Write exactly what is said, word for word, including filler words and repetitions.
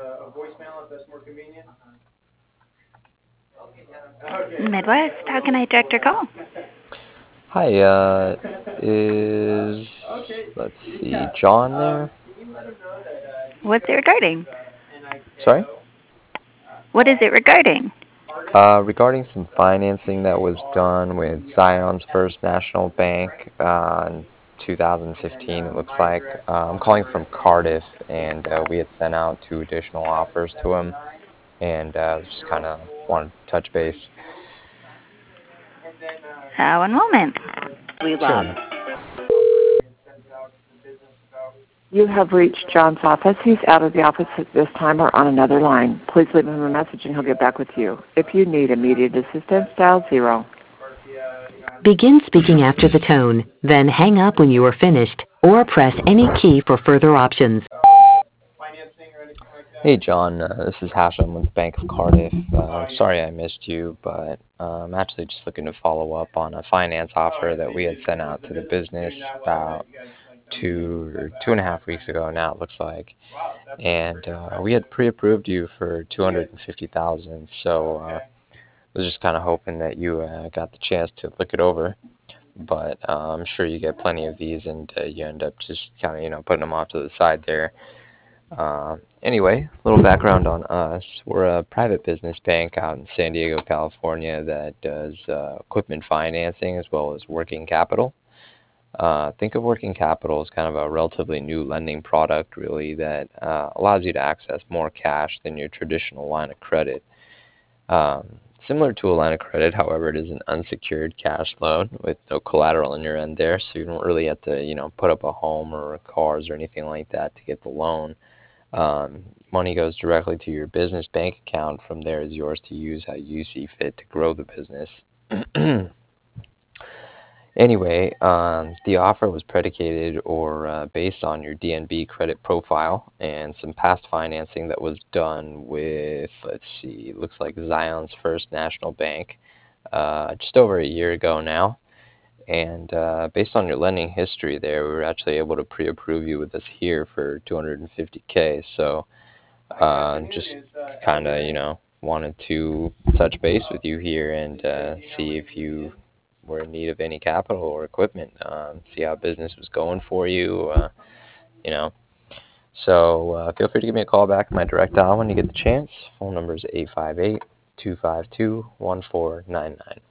Midwest, how can I direct your call? Hi, uh, is, let's see, John there? What's it regarding? Sorry? What is it regarding? Uh, regarding some financing that was done with Zion's First National Bank uh, in two thousand fifteen, it looks like. Uh, I'm calling from Cardiff, and uh, we had sent out two additional offers to him, and uh, just kind of wanted to touch base. Uh, one moment. We lost. Sure. You have reached John's office. He's out of the office at this time or on another line. Please leave him a message and he'll get back with you. If you need immediate assistance, dial zero. Begin speaking after the tone, then hang up when you are finished, or press any key for further options. Hey John, uh, this is Hashem with Bank of Cardiff. Uh, sorry I missed you, but uh, I'm actually just looking to follow up on a finance offer that we had sent out to the business about two or two and a half weeks ago now, it looks like. And uh, we had pre-approved you for two hundred fifty thousand dollars, so uh, I was just kind of hoping that you uh, got the chance to look it over. But uh, I'm sure you get plenty of these, and uh, you end up just kind of, you know, putting them off to the side there. Uh, anyway, a little background on us. We're a private business bank out in San Diego, California that does uh, equipment financing as well as working capital. Uh, think of working capital as kind of a relatively new lending product, really, that uh, allows you to access more cash than your traditional line of credit. Um, similar to a line of credit, however, it is an unsecured cash loan with no collateral on your end there, so you don't really have to, you know, put up a home or cars or anything like that to get the loan. Um, money goes directly to your business bank account. From there is yours to use how you see fit to grow the business. Anyway, um, the offer was predicated or uh, based on your D N B credit profile and some past financing that was done with, let's see, looks like Zion's First National Bank uh, just over a year ago now. And uh, based on your lending history there, we were actually able to pre-approve you with us here for two hundred fifty K. So uh, just kind of, you know, wanted to touch base with you here and uh, see if you were in need of any capital or equipment, um, see how business was going for you, uh, you know. So uh, feel free to give me a call back at my direct dial when you get the chance. Phone number is eight five eight, two five two, one four nine nine.